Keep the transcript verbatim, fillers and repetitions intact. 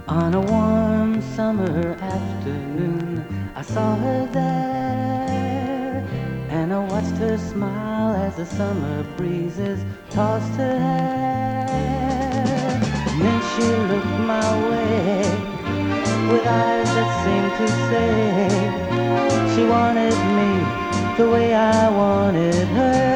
On a warm summer afternoon, I saw her there, and I watched her smile as the summer breezes tossed her hair. And then she looked my way with eyes that seemed to say she wanted me the way I wanted her.